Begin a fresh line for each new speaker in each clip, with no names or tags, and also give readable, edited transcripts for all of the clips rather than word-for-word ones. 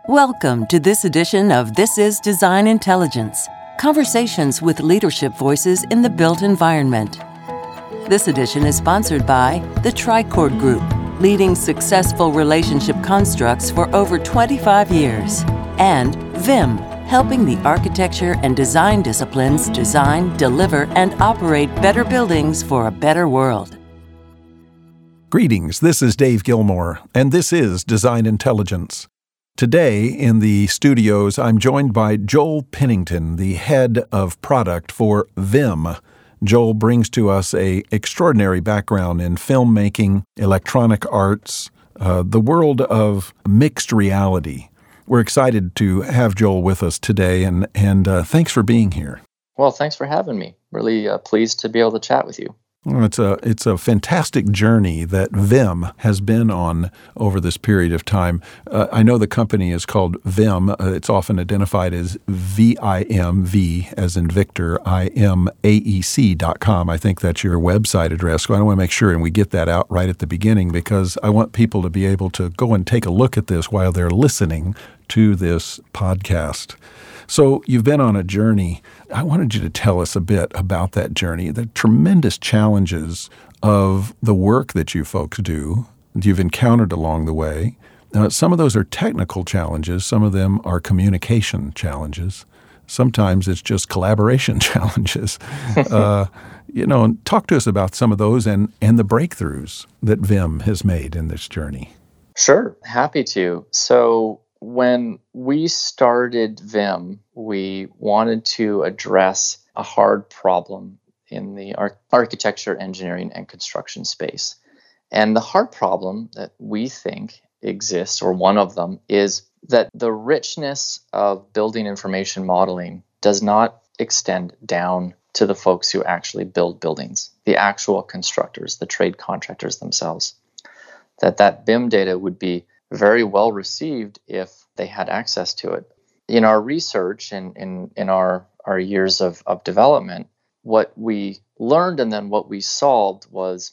Welcome to this edition of This is Design Intelligence, conversations with leadership voices in the built environment. This edition is sponsored by the Tricord Group, leading successful relationship constructs for over 25 years, and Vim, helping the architecture and design disciplines design, deliver, and operate better buildings for a better world.
Greetings, this is Dave Gilmore, and this is Design Intelligence. Today, in the studios, I'm joined by Joel Pennington, the head of product for Vim. Joel brings to us an extraordinary background in filmmaking, electronic arts, the world of mixed reality. We're excited to have Joel with us today, and thanks for being here.
Well, thanks for having me. Really pleased to be able to chat with you.
Well, it's a fantastic journey that Vim has been on over this period of time. I know the company is called Vim. It's often identified as VIM, V as in Victor, IMAEC.com. I think that's your website address. So I want to make sure and we get that out right at the beginning because I want people to be able to go and take a look at this while they're listening to this podcast. So you've been on a journey. I wanted you to tell us a bit about that journey, the tremendous challenges of the work that you folks do, that you've encountered along the way. Some of those are technical challenges. Some of them are communication challenges. Sometimes it's just collaboration challenges. Talk to us about some of those and the breakthroughs that Vim has made in this journey.
Sure, happy to. So when we started Vim, we wanted to address a hard problem in the architecture, engineering, and construction space. And the hard problem that we think exists, or one of them, is that the richness of building information modeling does not extend down to the folks who actually build buildings, the actual constructors, the trade contractors themselves. That BIM data would be very well received if they had access to it. In our research and in our years of development, what we learned and then what we solved was,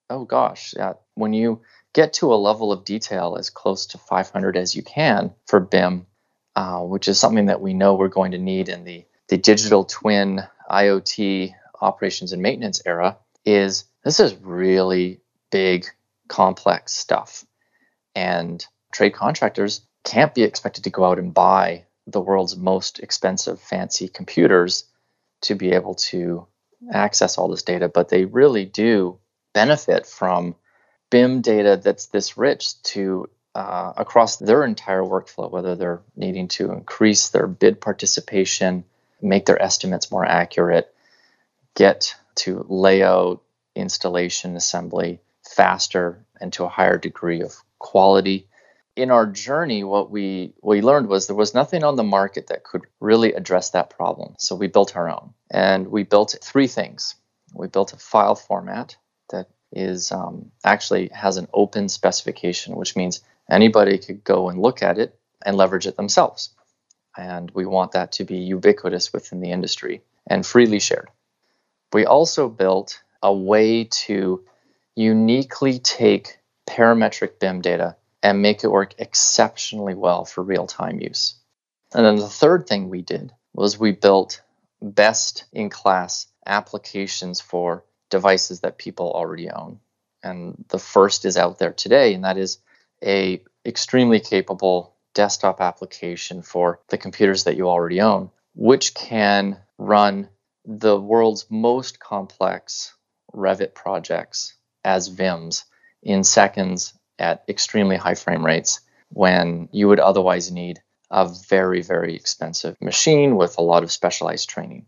when you get to a level of detail as close to 500 as you can for BIM, which is something that we know we're going to need in the digital twin IoT operations and maintenance era, this is really big, complex stuff. And trade contractors can't be expected to go out and buy the world's most expensive, fancy computers to be able to access all this data, but they really do benefit from BIM data that's this rich to across their entire workflow, whether they're needing to increase their bid participation, make their estimates more accurate, get to layout, installation, assembly faster, and to a higher degree of quality. In our journey, what we learned was there was nothing on the market that could really address that problem. So we built our own. And we built three things. We built a file format that is actually has an open specification, which means anybody could go and look at it and leverage it themselves. And we want that to be ubiquitous within the industry and freely shared. We also built a way to uniquely take parametric BIM data and make it work exceptionally well for real-time use. And then the third thing we did was we built best-in-class applications for devices that people already own. And the first is out there today, and that is a extremely capable desktop application for the computers that you already own, which can run the world's most complex Revit projects as VIMs in seconds at extremely high frame rates when you would otherwise need a very, very expensive machine with a lot of specialized training.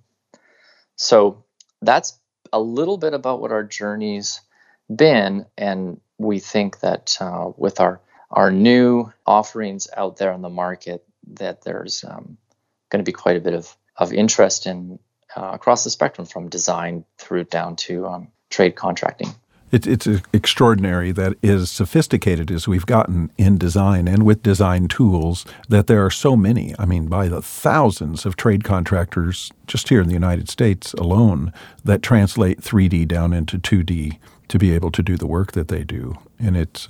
So that's a little bit about what our journey's been, and we think that with our new offerings out there on the market, that there's going to be quite a bit of interest in across the spectrum from design through down to trade contracting.
It's extraordinary that as sophisticated as we've gotten in design and with design tools, that there are so many, by the thousands of trade contractors just here in the United States alone that translate 3D down into 2D to be able to do the work that they do. And it's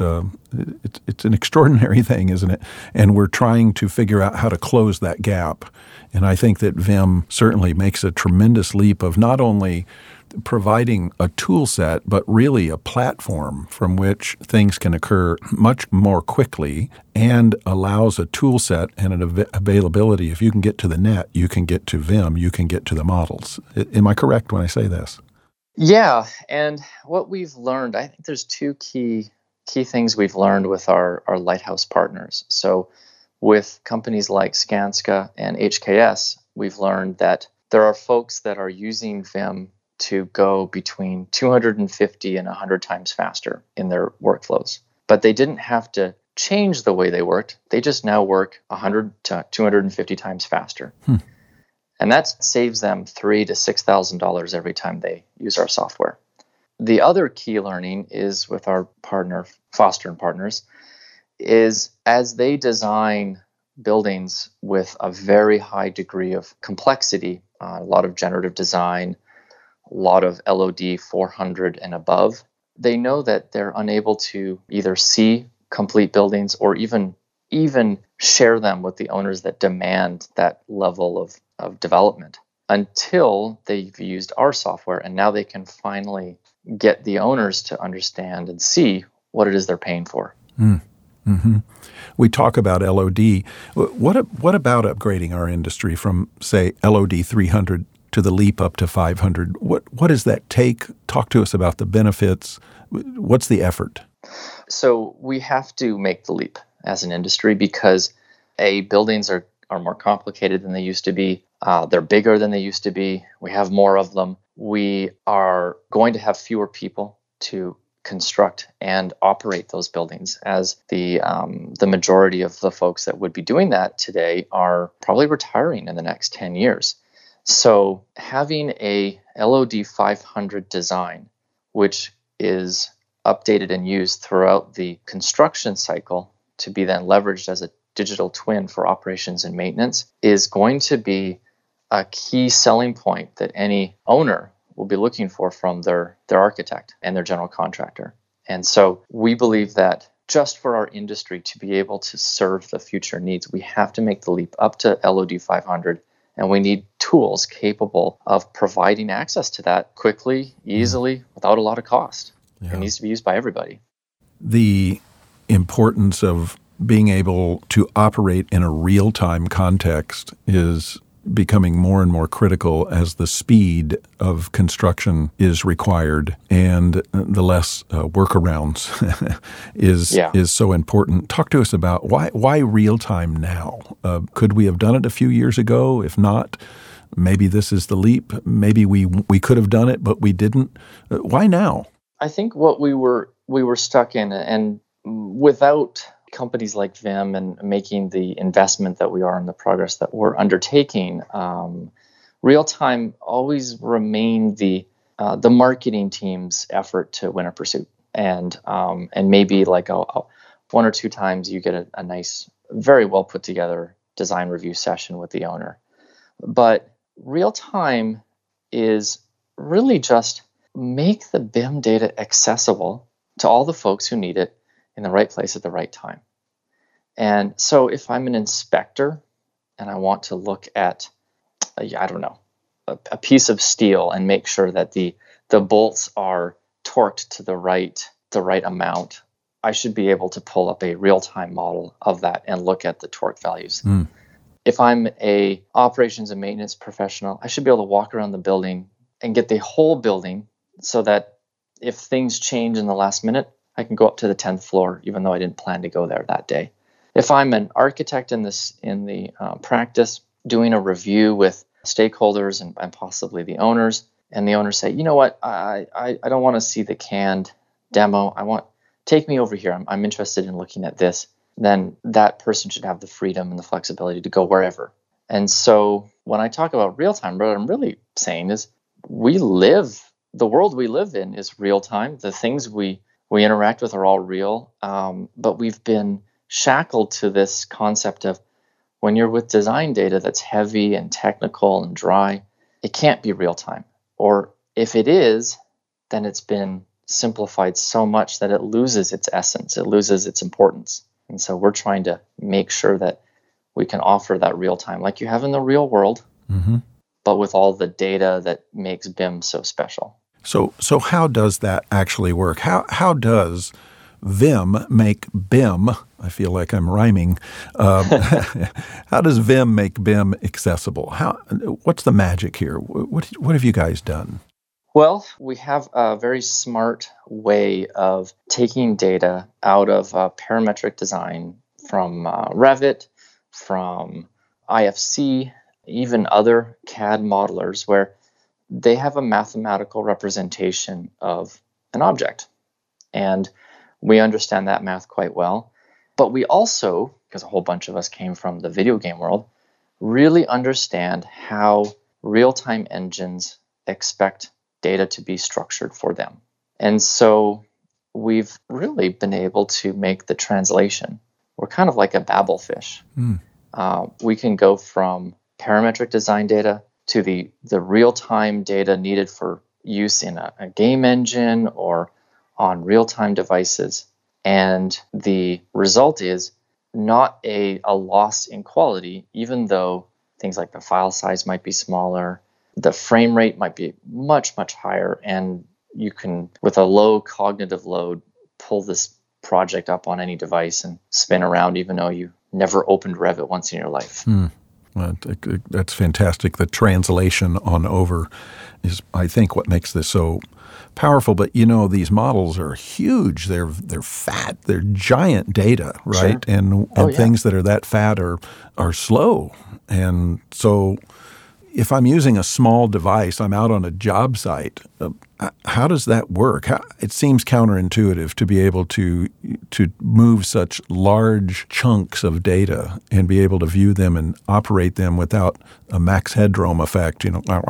an extraordinary thing, isn't it? And we're trying to figure out how to close that gap. And I think that Vim certainly makes a tremendous leap of not only providing a tool set, but really a platform from which things can occur much more quickly and allows a tool set and an availability. If you can get to the net, you can get to Vim, you can get to the models. Am I correct when I say this?
Yeah, and what we've learned, I think there's two key things we've learned with our Lighthouse partners. So with companies like Skanska and HKS, we've learned that there are folks that are using Vim to go between 250 and 100 times faster in their workflows. But they didn't have to change the way they worked. They just now work 100 to 250 times faster. And that saves them $3,000 to $6,000 every time they use our software. The other key learning is with our partner, Foster & Partners, is as they design buildings with a very high degree of complexity, a lot of generative design, a lot of LOD 400 and above, they know that they're unable to either see complete buildings or even share them with the owners that demand that level of development until they've used our software. And now they can finally get the owners to understand and see what it is they're paying for.
Mm-hmm. We talk about LOD. What about upgrading our industry from, say, LOD 300 to the leap up to 500? What does that take? Talk to us about the benefits. What's the effort?
So we have to make the leap as an industry because buildings are more complicated than they used to be. They're bigger than they used to be. We have more of them. We are going to have fewer people to construct and operate those buildings, as the majority of the folks that would be doing that today are probably retiring in the next 10 years. So having a LOD 500 design, which is updated and used throughout the construction cycle to be then leveraged as a digital twin for operations and maintenance, is going to be a key selling point that any owner will be looking for from their architect and their general contractor. And so we believe that just for our industry to be able to serve the future needs, we have to make the leap up to LOD 500, and we need tools capable of providing access to that quickly, easily, without a lot of cost. Yeah. It needs to be used by everybody.
The importance of being able to operate in a real-time context is becoming more and more critical as the speed of construction is required and the less workarounds is so important. Talk to us about why real-time now? Could we have done it a few years ago? If not, maybe this is the leap. Maybe we could have done it, but we didn't. Why now?
I think what we were stuck in, and without companies like Vim and making the investment that we are in the progress that we're undertaking, real time always remained the marketing team's effort to win a pursuit, and maybe like one or two times you get a nice, very well put together design review session with the owner. But real time is really just make the BIM data accessible to all the folks who need it in the right place at the right time. And so if I'm an inspector and I want to look at, a piece of steel and make sure that the bolts are torqued to the right amount, I should be able to pull up a real-time model of that and look at the torque values. If I'm a operations and maintenance professional, I should be able to walk around the building and get the whole building so that if things change in the last minute, I can go up to the 10th floor, even though I didn't plan to go there that day. If I'm an architect in the practice, doing a review with stakeholders and possibly the owners, and the owners say, you know what, I don't want to see the canned demo. Take me over here. I'm interested in looking at this. Then that person should have the freedom and the flexibility to go wherever. And so when I talk about real time, what I'm really saying is the world we live in is real time. The things we interact with are all real, but we've been shackled to this concept of when you're with design data that's heavy and technical and dry, it can't be real time. Or if it is, then it's been simplified so much that it loses its essence, it loses its importance. And so we're trying to make sure that we can offer that real time like you have in the real world, but with all the data that makes BIM so special.
So how does that actually work? How does Vim make BIM? I feel like I'm rhyming. How does Vim make BIM accessible? What's the magic here? What have you guys done?
Well, we have a very smart way of taking data out of parametric design from Revit, from IFC, even other CAD modelers, where they have a mathematical representation of an object. And we understand that math quite well. But we also, because a whole bunch of us came from the video game world, really understand how real-time engines expect data to be structured for them. And so we've really been able to make the translation. We're kind of like a Babelfish. We can go from parametric design data to the real-time data needed for use in a game engine or on real-time devices. And the result is not a loss in quality, even though things like the file size might be smaller, the frame rate might be much, much higher, and you can, with a low cognitive load, pull this project up on any device and spin around even though you never opened Revit once in your life.
That's fantastic. The translation on over is, I think, what makes this so powerful. But, these models are huge. They're fat. They're giant data, right? Sure. And things that are that fat are slow. And so if I'm using a small device, I'm out on a job site, how does that work? It seems counterintuitive to be able to move such large chunks of data and be able to view them and operate them without a Max Headroom effect,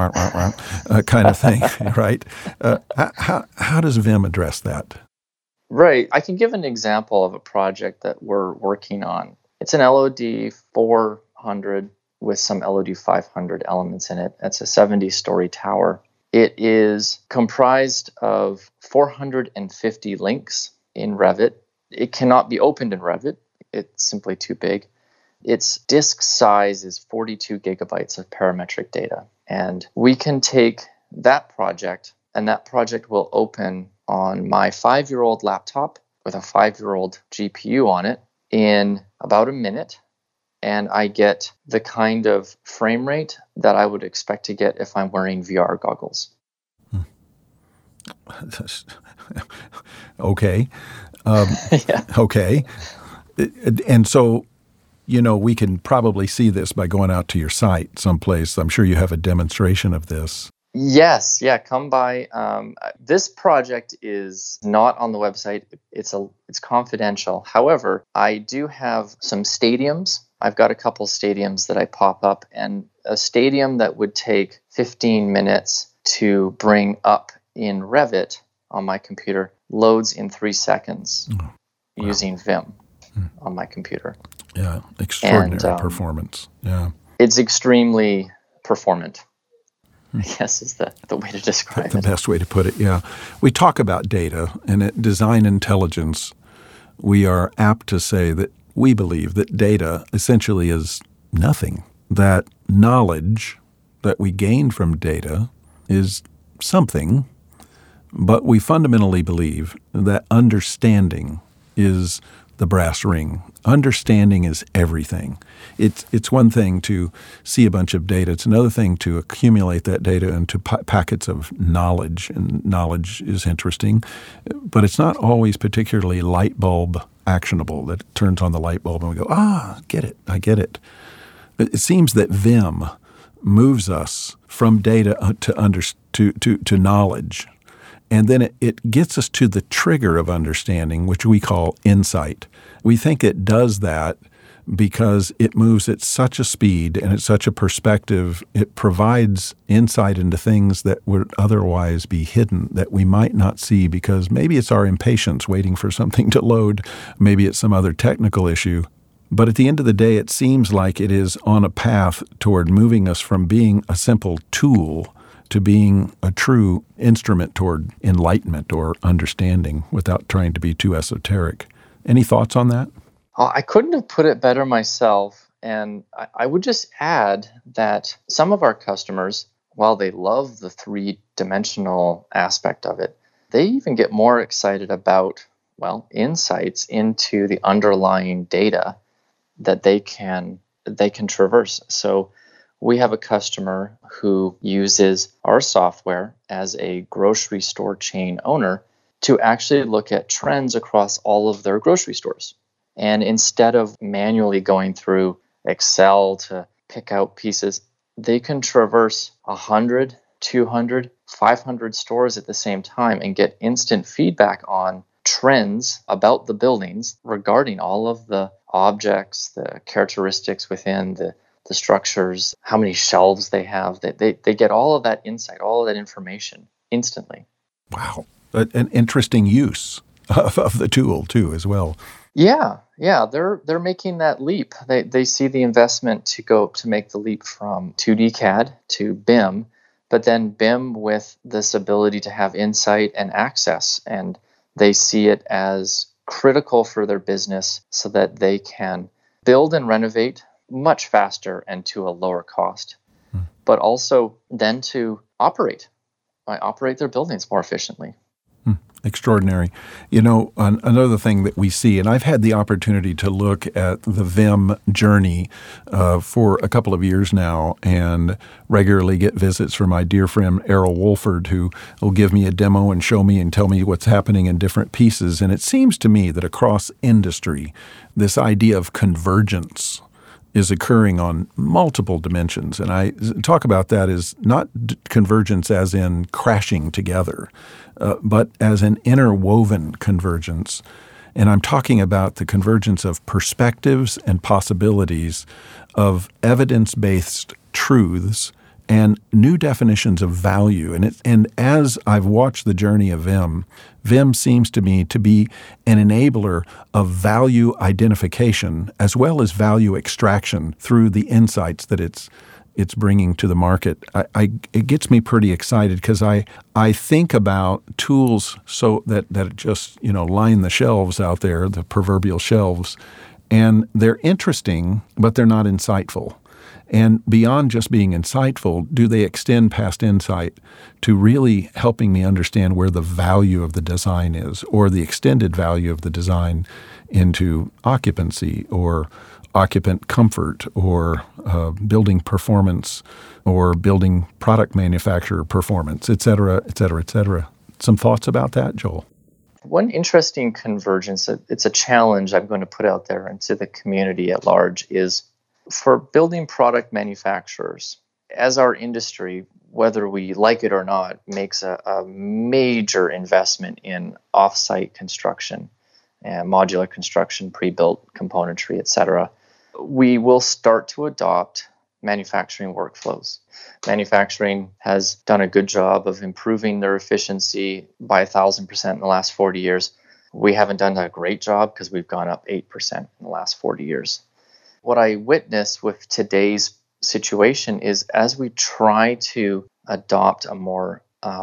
kind of thing, right? How does Vim address that?
Right. I can give an example of a project that we're working on. It's an LOD 400 with some LOD 500 elements in it. It's a 70-story tower. It is comprised of 450 links in Revit. It cannot be opened in Revit. It's simply too big. Its disk size is 42 gigabytes of parametric data. And we can take that project, and that project will open on my 5-year-old laptop with a 5-year-old GPU on it in about a minute. And I get the kind of frame rate that I would expect to get if I'm wearing VR goggles.
Okay.
Yeah.
Okay. And so, we can probably see this by going out to your site someplace. I'm sure you have a demonstration of this.
Yes. Yeah. Come by. This project is not on the website. It's confidential. However, I do have some stadiums. I've got a couple stadiums that I pop up, and a stadium that would take 15 minutes to bring up in Revit on my computer loads in 3 seconds using Vim on my computer.
Yeah, extraordinary performance. Yeah,
it's extremely performant, I guess is the way to describe it.
The best way to put it, yeah. We talk about data, and at Design Intelligence, we are apt to say that we believe that data essentially is nothing, that knowledge that we gain from data is something, but we fundamentally believe that understanding is the brass ring. Understanding is everything. It's one thing to see a bunch of data. It's another thing to accumulate that data into packets of knowledge, and knowledge is interesting, but it's not always particularly light bulb actionable, that it turns on the light bulb and we go, I get it. It seems that Vim moves us from data to knowledge, and then it gets us to the trigger of understanding, which we call insight. We think it does that because it moves at such a speed and at such a perspective. It provides insight into things that would otherwise be hidden, that we might not see because maybe it's our impatience waiting for something to load, maybe it's some other technical issue. But at the end of the day, it seems like it is on a path toward moving us from being a simple tool to being a true instrument toward enlightenment or understanding without trying to be too esoteric. Any thoughts on that?
I couldn't have put it better myself. And I would just add that some of our customers, while they love the three-dimensional aspect of it, they even get more excited about, insights into the underlying data that they can traverse. So we have a customer who uses our software as a grocery store chain owner to actually look at trends across all of their grocery stores. And instead of manually going through Excel to pick out pieces, they can traverse 100, 200, 500 stores at the same time and get instant feedback on trends about the buildings regarding all of the objects, the characteristics within the structures, how many shelves they have. They get all of that insight, all of that information instantly.
Wow. An interesting use of the tool too as well.
Yeah, they're making that leap. They see the investment to make the leap from 2D CAD to BIM, but then BIM with this ability to have insight and access, and they see it as critical for their business so that they can build and renovate much faster and to a lower cost, but also then to operate their buildings more efficiently.
Extraordinary. Another thing that we see, and I've had the opportunity to look at the Vim journey for a couple of years now and regularly get visits from my dear friend Errol Wolford, who will give me a demo and show me and tell me what's happening in different pieces. And it seems to me that across industry, this idea of convergence is occurring on multiple dimensions. And I talk about that as not convergence as in crashing together, but as an interwoven convergence. And I'm talking about the convergence of perspectives and possibilities of evidence-based truths and new definitions of value. And as I've watched the journey of Vim seems to me to be an enabler of value identification as well as value extraction through the insights that it's bringing to the market. It gets me pretty excited because I think about tools so that just line the shelves out there, the proverbial shelves, and they're interesting, but they're not insightful. And beyond just being insightful, do they extend past insight to really helping me understand where the value of the design is, or the extended value of the design into occupancy or occupant comfort or building performance or building product manufacturer performance, et cetera, et cetera, et cetera. Some thoughts about that, Joel?
One interesting convergence, it's a challenge I'm going to put out there into the community at large, is for building product manufacturers. As our industry, whether we like it or not, makes a major investment in off-site construction and modular construction, pre-built componentry, et cetera, we will start to adopt manufacturing workflows. Manufacturing has done a good job of improving their efficiency by 1,000% in the last 40 years. We haven't done a great job because we've gone up 8% in the last 40 years. What I witness with today's situation is as we try to adopt a more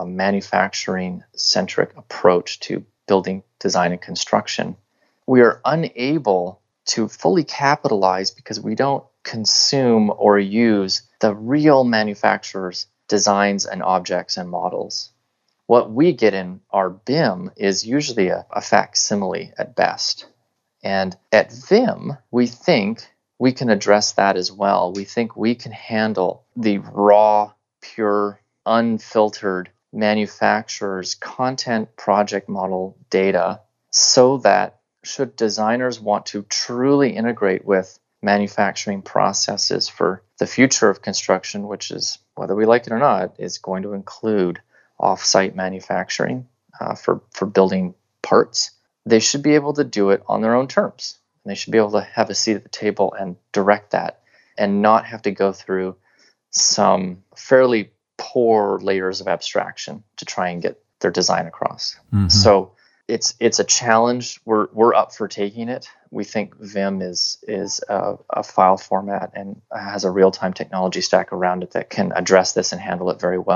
manufacturing-centric approach to building, design, and construction, we are unable to fully capitalize because we don't consume or use the real manufacturer's designs and objects and models. What we get in our BIM is usually a facsimile at best. And at Vim, we think we can address that as well. We think we can handle the raw, pure, unfiltered manufacturer's content project model data so that should designers want to truly integrate with manufacturing processes for the future of construction, which is, whether we like it or not, is going to include off-site manufacturing for building parts, they should be able to do it on their own terms. And they should be able to have a seat at the table and direct that and not have to go through some fairly poor layers of abstraction to try and get their design across. Mm-hmm. So it's a challenge. We're up for taking it. We think Vim is a file format and has a real-time technology stack around it that can address this and handle it very well.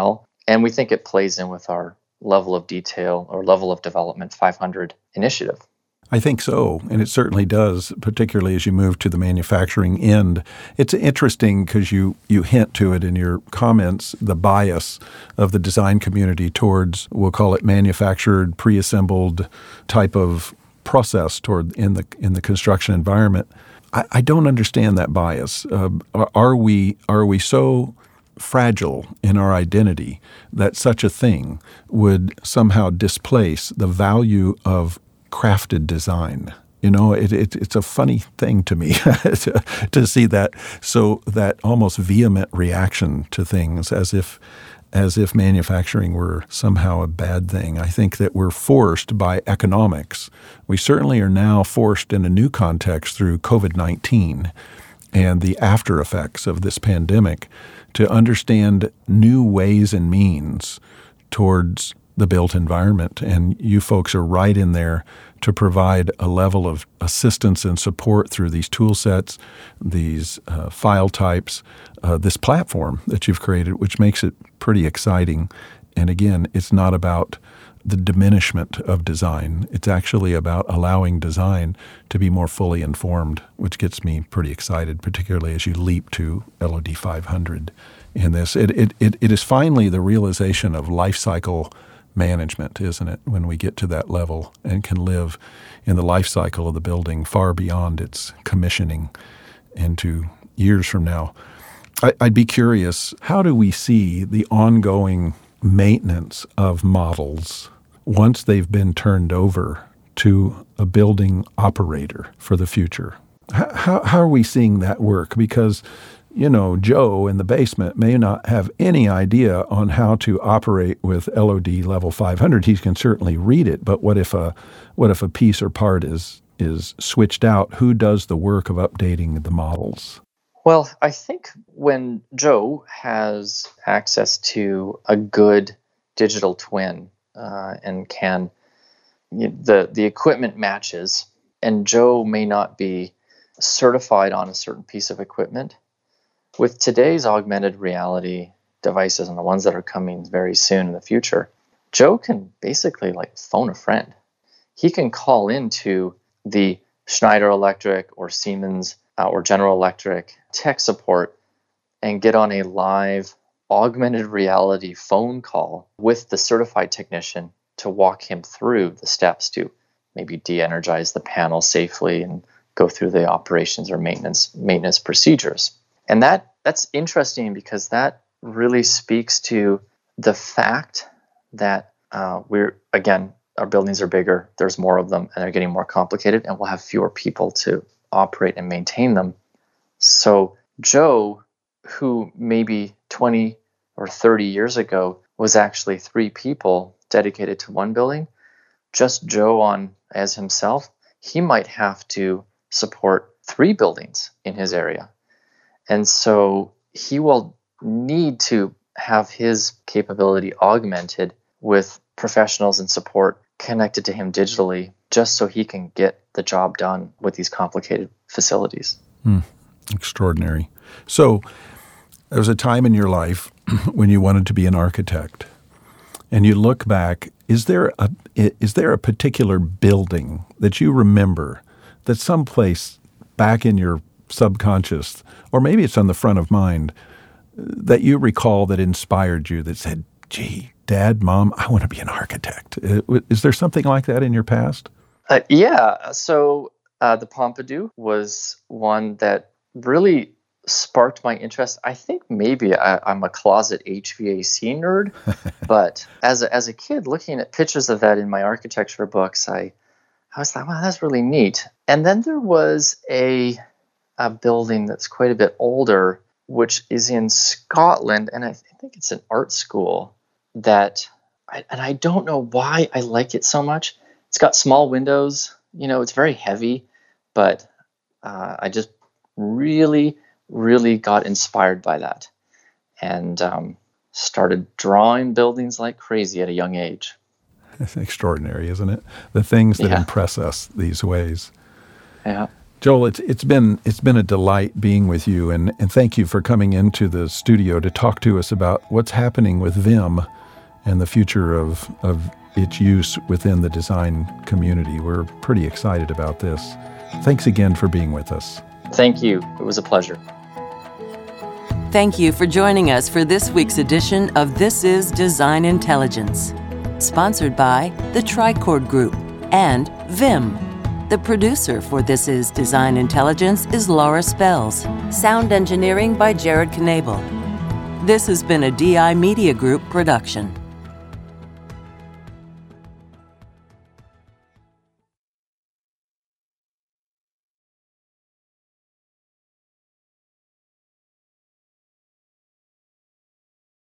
And we think it plays in with our level of detail or level of development 500 initiative.
I think so, and it certainly does, particularly as you move to the manufacturing end. It's interesting because you hint to it in your comments, the bias of the design community towards, we'll call it manufactured, pre-assembled type of process toward in the construction environment. I don't understand that bias. Are we so fragile in our identity that such a thing would somehow displace the value of crafted design? It's a funny thing to me to see that almost vehement reaction to things as if manufacturing were somehow a bad thing. I think that we're forced by economics. We certainly are now forced in a new context through COVID-19 and the after effects of this pandemic to understand new ways and means towards the built environment. And you folks are right in there to provide a level of assistance and support through these tool sets, these file types, this platform that you've created, which makes it pretty exciting. And again, it's not about the diminishment of design. It's actually about allowing design to be more fully informed, which gets me pretty excited, particularly as you leap to LOD 500 in this. It is finally the realization of life cycle management, isn't it, when we get to that level and can live in the life cycle of the building far beyond its commissioning into years from now. I'd be curious, how do we see the ongoing maintenance of models once they've been turned over to a building operator for the future? How are we seeing that work? Because Joe in the basement may not have any idea on how to operate with LOD level 500. He can certainly read it, but what if a piece or part is switched out? Who does the work of updating the models?
Well, I think when Joe has access to a good digital twin and the equipment matches, and Joe may not be certified on a certain piece of equipment. With today's augmented reality devices and the ones that are coming very soon in the future, Joe can basically phone a friend. He can call into the Schneider Electric or Siemens or General Electric tech support and get on a live augmented reality phone call with the certified technician to walk him through the steps to maybe de-energize the panel safely and go through the operations or maintenance procedures. And that's interesting because that really speaks to the fact that our buildings are bigger, there's more of them, and they're getting more complicated, and we'll have fewer people to operate and maintain them. So Joe, who maybe 20 or 30 years ago was actually 3 people dedicated to one building, just Joe as himself, he might have to support 3 buildings in his area. And so he will need to have his capability augmented with professionals and support connected to him digitally just so he can get the job done with these complicated facilities.
Extraordinary. So there was a time in your life when you wanted to be an architect, and you look back, is there a particular building that you remember that someplace back in your subconscious, or maybe it's on the front of mind, that you recall that inspired you, that said, gee, Dad, Mom, I want to be an architect? Is there something like that in your past?
Yeah. So the Pompidou was one that really sparked my interest. I think maybe I'm a closet HVAC nerd, but as a kid, looking at pictures of that in my architecture books, I was like, wow, that's really neat. And then there was a building that's quite a bit older, which is in Scotland, and I think it's an art school that, I don't know why I like it so much. It's got small windows, it's very heavy, but I just really, really got inspired by that and started drawing buildings like crazy at a young age.
It's extraordinary, isn't it? The things that impress us these ways.
Yeah.
Joel, it's been a delight being with you, and thank you for coming into the studio to talk to us about what's happening with Vim and the future of its use within the design community. We're pretty excited about this. Thanks again for being with us.
Thank you. It was a pleasure.
Thank you for joining us for this week's edition of This is Design Intelligence, sponsored by the Tricord Group and Vim. The producer for This is Design Intelligence is Laura Spells. Sound engineering by Jared Knable. This has been a DI Media Group production.